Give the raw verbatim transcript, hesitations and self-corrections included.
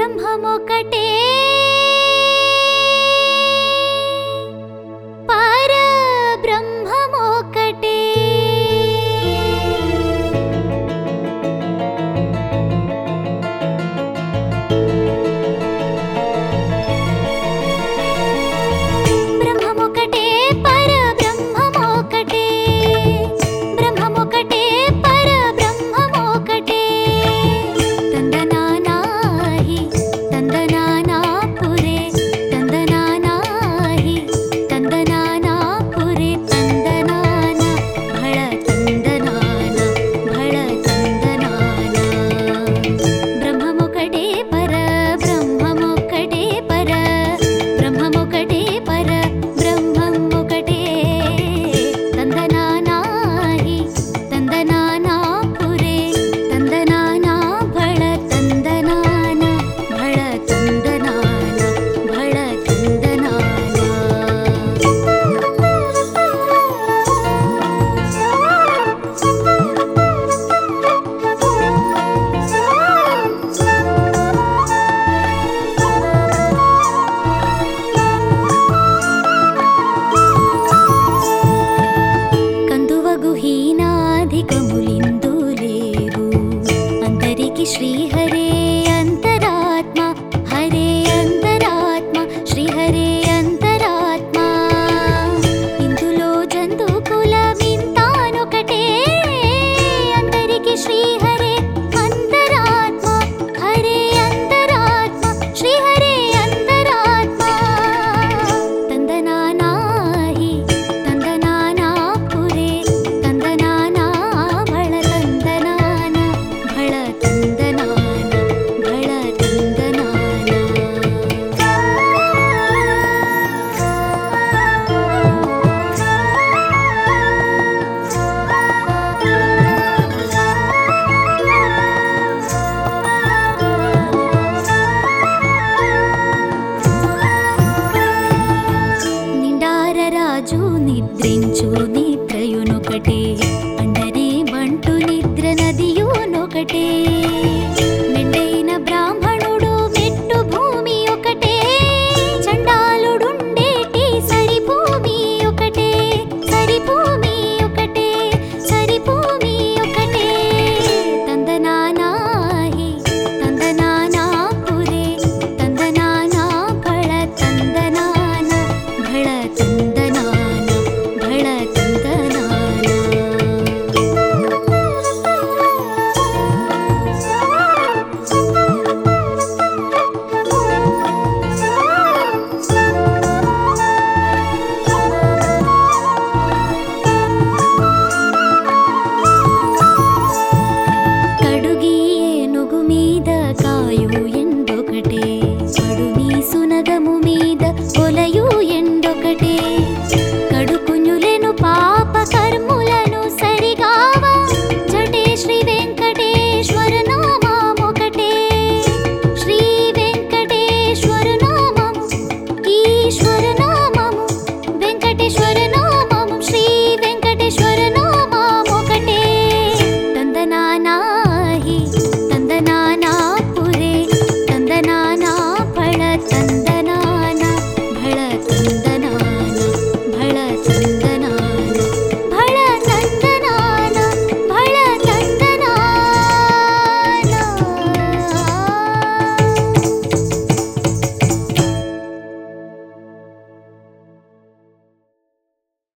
బ్రహ్మమొకటే పరబ్రహ్మమొకటే బ్రహ్మమొకటే పరబ్రహ్మమొకటే బ్రహ్మమొకటే పరబ్రహ్మమొకటే తందనానాహి తందనానాపురే తందనానాహి తందనానాపురే తందనాన భళ తందనాన భళ తందనాన బ్రహ్మమొకటే పరబ్రహ్మమొకటే పర బ్రహ్మమొకటే పర బ్రహ్మమొకటే తందనానాహి తందనానాపురే తందనానా భళ తందనాన భళ తందనాన భళ కందువగుహీనాధికములిందు లేవు అందరికి శ్రీహరే అంతరాత్మ హరే అంతరాత్మ శ్రీహరే అంతరాత్మ ఇందులో జంతు కులమింతానొకటే అందరికి శ్రీహరే అంతరాత్మ హరే అంతరాత్మ శ్రీహరే అంతరాత్మ తందనానాహి తందనానాపురే తందనానా భళ తందనాన భళ తందనాన భళ తందనాన నిండార రాజు నిద్రించు నిద్రయునొకటే అండనే బంటు నిద్ర నదియునొకటే